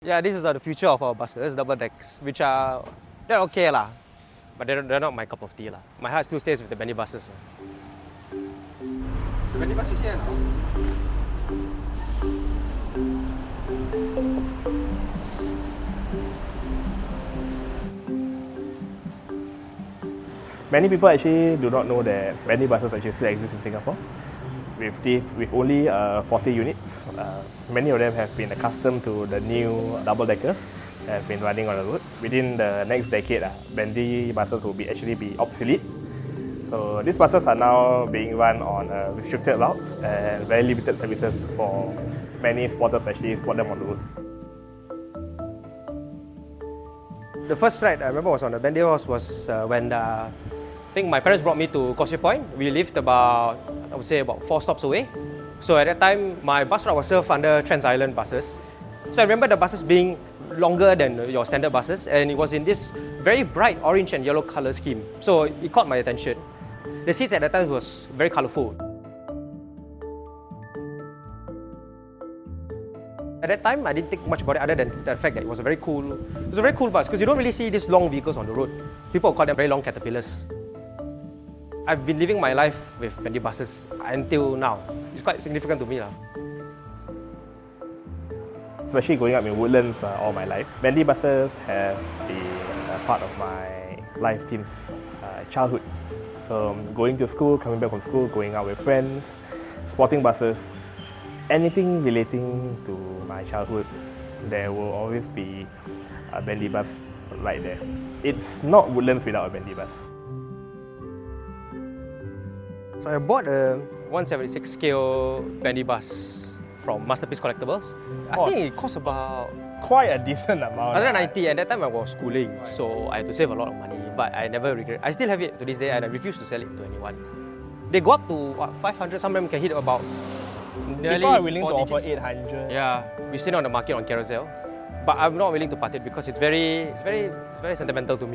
Yeah, this is the future of our buses, double decks, which are they're okay lah, but they're not my cup of tea lah. My heart still stays with the Bendy buses. The Bendy bus is here now. Many people actually do not know that Bendy buses actually still exist in Singapore. With only 40 units, many of them have been accustomed to the new double-deckers that have been running on the roads. Within the next decade, Bendy buses will actually be obsolete. So these buses are now being run on restricted routes and very limited services for many spotters actually spot them on the road. The first ride I remember was on the Bendy bus was when I think my parents brought me to Causeway Point. We lived about, I would say, about 4 stops away. So at that time, my bus route was served under Trans Island buses. So I remember the buses being longer than your standard buses, and it was in this very bright orange and yellow color scheme. So it caught my attention. The seats at that time was very colorful. At that time, I didn't think much about it other than the fact that it was a very cool bus, because you don't really see these long vehicles on the road. People call them very long caterpillars. I've been living my life with Bendy buses until now. It's quite significant to me. Especially growing up in Woodlands all my life, Bendy buses have been a part of my life since childhood. So going to school, coming back from school, going out with friends, spotting buses, anything relating to my childhood, there will always be a Bendy bus right there. It's not Woodlands without a Bendy bus. So I bought a 176 scale Bendy bus from Masterpiece Collectibles. I think it cost about quite a decent amount. 190, and that time I was schooling, so I had to save a lot of money, but I never regret. I still have it to this day, and I refuse to sell it to anyone. They go up to what, 500, some of them can hit about nearly. People are willing to 40 offer 800. Yeah, we seen it on the market on Carousel, but I'm not willing to part it because it's very sentimental to me.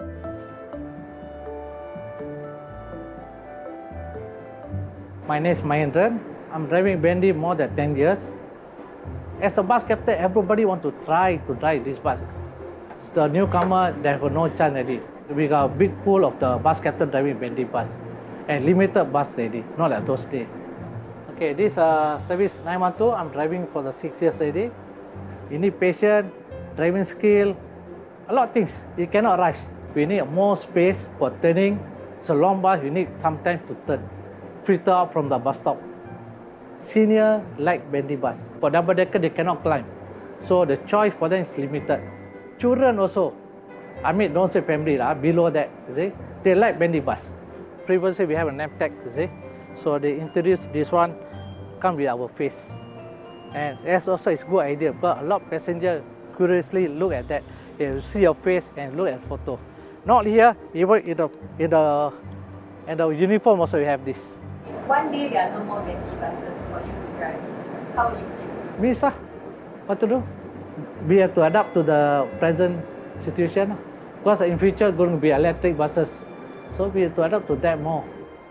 My name is Mahendran. I'm driving Bendy more than 10 years. As a bus captain, everybody want to try to drive this bus. The newcomer, they have no chance already. We got a big pool of the bus captain driving Bendy bus and limited bus already, not like those days. Okay, this service 912, I'm driving for the 6 years already. You need patience, driving skill, a lot of things. You cannot rush. We need more space for turning. It's a long bus, you need some time to turn. Filter out from the bus stop. Senior like Bendy bus. For double decker, they cannot climb. So the choice for them is limited. Children also, I mean, don't say family, below that, you see, they like Bendy bus. Previously, we have a name tag, you see. So they introduced this one, come with our face. And that's also is good idea because a lot of passengers curiously look at that. They see your face and look at photo. Not here, even in the uniform also we have this. If one day there are no more Bendy buses for you to drive, how will you feel? Means what to do? We have to adapt to the present situation. Because in future going to be electric buses. So we have to adapt to that more.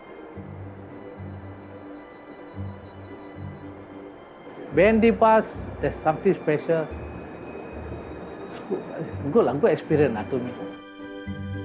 Bendy bus, there's something special. It's good experience to me.